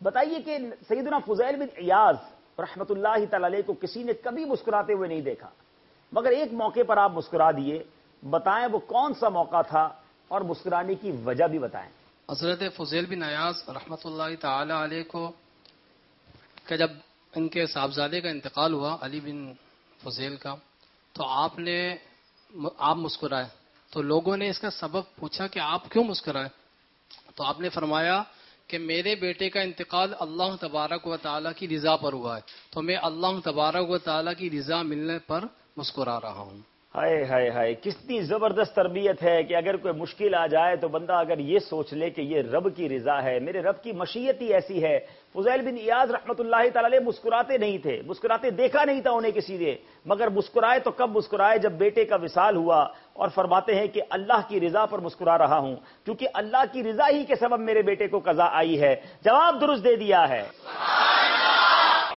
بتائیے کہ سیدنا فضیل بن عیاض رحمۃ اللہ تعالی علیہ کو کسی نے کبھی مسکراتے ہوئے نہیں دیکھا، مگر ایک موقع پر آپ مسکرا دیے، بتائیں وہ کون سا موقع تھا اور مسکرانے کی وجہ بھی بتائیں۔ حضرت فضیل بن عیاض رحمۃ اللہ تعالی علیہ کو کہ جب ان کے صاحبزادے کا انتقال ہوا علی بن فضیل کا، تو آپ مسکرائے، تو لوگوں نے اس کا سبب پوچھا کہ آپ کیوں مسکرائے، تو آپ نے فرمایا کہ میرے بیٹے کا انتقال اللہ تبارک و تعالیٰ کی رضا پر ہوا ہے، تو میں اللہ تبارک و تعالیٰ کی رضا ملنے پر مسکرا رہا ہوں۔ ہائے ہائے ہائے، کتنی زبردست تربیت ہے کہ اگر کوئی مشکل آ جائے تو بندہ اگر یہ سوچ لے کہ یہ رب کی رضا ہے، میرے رب کی مشیت ہی ایسی ہے۔ فضیل بن عیاض رحمۃ اللہ تعالی علیہ مسکراتے نہیں تھے، مسکراتے دیکھا نہیں تھا انہیں کسی نے، مگر مسکرائے تو کب مسکرائے جب بیٹے کا وصال ہوا، اور فرماتے ہیں کہ اللہ کی رضا پر مسکرا رہا ہوں، کیونکہ اللہ کی رضا ہی کے سبب میرے بیٹے کو قضا آئی ہے۔ جواب درست دے دیا ہے۔